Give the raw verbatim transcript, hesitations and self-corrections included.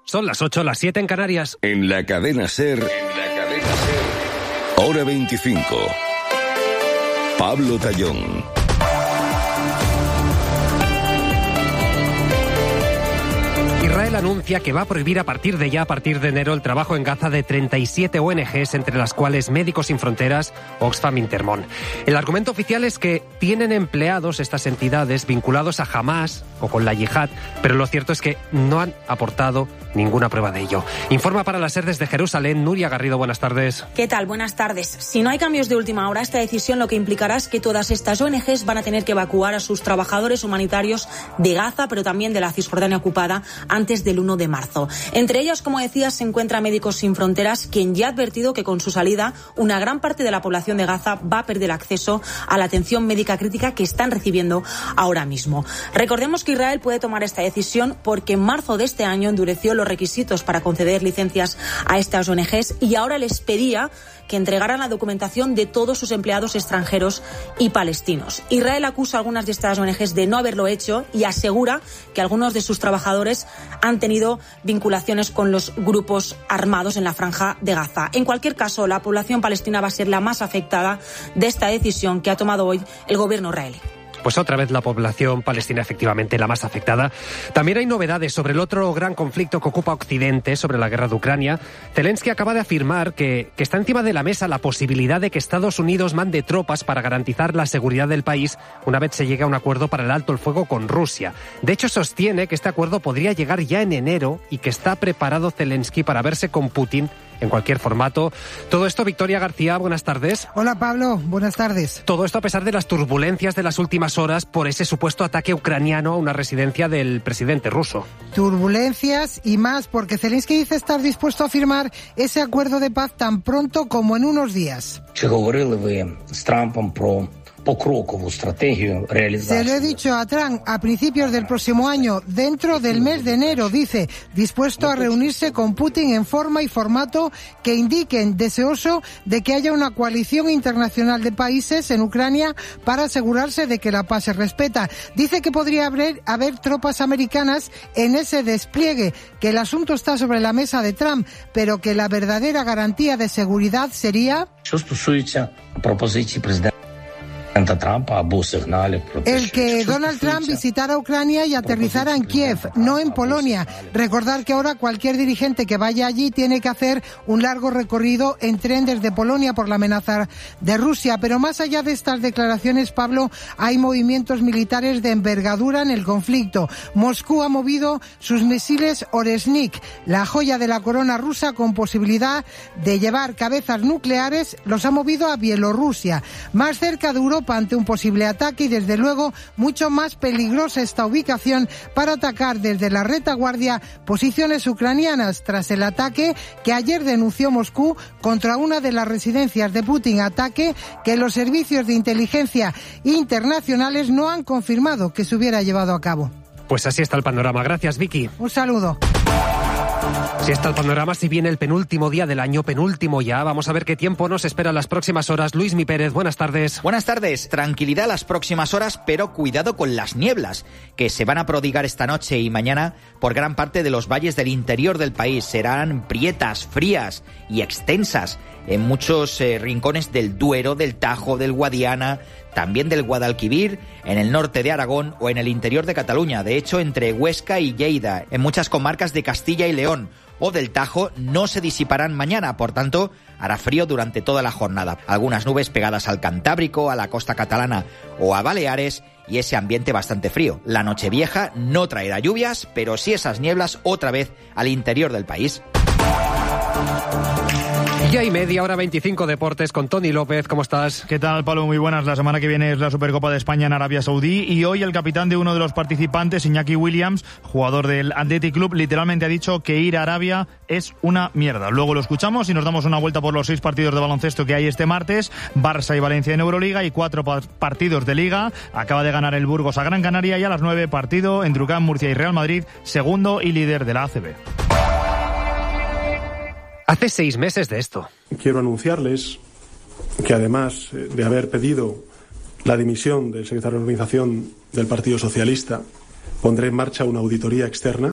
Son las ocho, las siete en Canarias. En la cadena SER, en la cadena SER, hora veinticinco. Pablo Tallón. Israel anuncia que va a prohibir a partir de ya, a partir de enero, el trabajo en Gaza de treinta y siete O N Ges, entre las cuales Médicos Sin Fronteras, Oxfam Intermón. El argumento oficial es que tienen empleados estas entidades vinculados a Hamás o con la yihad, pero lo cierto es que no han aportado ninguna prueba de ello. Informa para la SER desde Jerusalén, Nuria Garrido, buenas tardes. ¿Qué tal? Buenas tardes. Si no hay cambios de última hora, esta decisión lo que implicará es que todas estas O N Ges van a tener que evacuar a sus trabajadores humanitarios de Gaza, pero también de la Cisjordania ocupada, antes del uno de marzo. Entre ellos, como decía, se encuentra Médicos Sin Fronteras, quien ya ha advertido que con su salida una gran parte de la población de Gaza va a perder acceso a la atención médica crítica que están recibiendo ahora mismo. Recordemos que Israel puede tomar esta decisión porque en marzo de este año endureció los requisitos para conceder licencias a estas O N Ges y ahora les pedía que entregaran la documentación de todos sus empleados extranjeros y palestinos. Israel acusa a algunas de estas O N Ges de no haberlo hecho y asegura que algunos de sus trabajadores han tenido vinculaciones con los grupos armados en la franja de Gaza. En cualquier caso, la población palestina va a ser la más afectada de esta decisión que ha tomado hoy el gobierno israelí. Pues otra vez la población palestina, efectivamente, la más afectada. También hay novedades sobre el otro gran conflicto que ocupa Occidente, sobre la guerra de Ucrania. Zelensky acaba de afirmar que, que está encima de la mesa la posibilidad de que Estados Unidos mande tropas para garantizar la seguridad del país una vez se llegue a un acuerdo para el alto el fuego con Rusia. De hecho, sostiene que este acuerdo podría llegar ya en enero y que está preparado Zelensky para verse con Putin en cualquier formato. Todo esto, Victoria García, buenas tardes. Hola, Pablo, buenas tardes. Todo esto a pesar de las turbulencias de las últimas horas por ese supuesto ataque ucraniano a una residencia del presidente ruso. Turbulencias y más, porque Zelensky dice estar dispuesto a firmar ese acuerdo de paz tan pronto como en unos días. Чи говорили ви з Трампом про покрокову стратегію реалізації? Se lo he dicho a Trump a principios del próximo año, dentro del mes de enero, dice, dispuesto a reunirse con Putin en forma y formato que indiquen deseoso de que haya una coalición internacional de países en Ucrania para asegurarse de que la paz se respeta. Dice que podría haber, haber tropas americanas en ese despliegue, que el asunto está sobre la mesa de Trump, pero que la verdadera garantía de seguridad sería... Що стосується пропозиції президента El que Donald Trump visitara Ucrania y aterrizara en Kiev, no en Polonia. Recordar que ahora cualquier dirigente que vaya allí tiene que hacer un largo recorrido en tren desde Polonia por la amenaza de Rusia. Pero más allá de estas declaraciones, Pablo, hay movimientos militares de envergadura en el conflicto. Moscú ha movido sus misiles Oresnik, la joya de la corona rusa con posibilidad de llevar cabezas nucleares, los ha movido a Bielorrusia, más cerca de Europa ante un posible ataque y desde luego mucho más peligrosa esta ubicación para atacar desde la retaguardia posiciones ucranianas tras el ataque que ayer denunció Moscú contra una de las residencias de Putin, ataque que los servicios de inteligencia internacionales no han confirmado que se hubiera llevado a cabo. Pues así está el panorama. Gracias, Vicky. Un saludo. Si está el panorama, si viene el penúltimo día del año, penúltimo ya, vamos a ver qué tiempo nos espera en las próximas horas. Luis Mi Pérez, buenas tardes. Buenas tardes, tranquilidad las próximas horas, pero cuidado con las nieblas, que se van a prodigar esta noche y mañana por gran parte de los valles del interior del país. Serán prietas, frías y extensas en muchos eh, rincones del Duero, del Tajo, del Guadiana, también del Guadalquivir, en el norte de Aragón o en el interior de Cataluña. De hecho, entre Huesca y Lleida, en muchas comarcas de Castilla y León o del Tajo, no se disiparán mañana, por tanto, hará frío durante toda la jornada. Algunas nubes pegadas al Cantábrico, a la costa catalana o a Baleares y ese ambiente bastante frío. La Nochevieja no traerá lluvias, pero sí esas nieblas otra vez al interior del país. Y hay media hora veinticinco deportes con Tony López. ¿Cómo estás? ¿Qué tal, Pablo? Muy buenas. La semana que viene es la Supercopa de España en Arabia Saudí y hoy el capitán de uno de los participantes, Iñaki Williams, jugador del Athletic Club, literalmente ha dicho que ir a Arabia es una mierda. Luego lo escuchamos y nos damos una vuelta por los seis partidos de baloncesto que hay este martes. Barça y Valencia en Euroliga y cuatro partidos de Liga. Acaba de ganar el Burgos a Gran Canaria y a las nueve partido en Drucán, Murcia y Real Madrid, segundo y líder de la A C B. Hace seis meses de esto. Quiero anunciarles que además de haber pedido la dimisión del secretario de organización del Partido Socialista, pondré en marcha una auditoría externa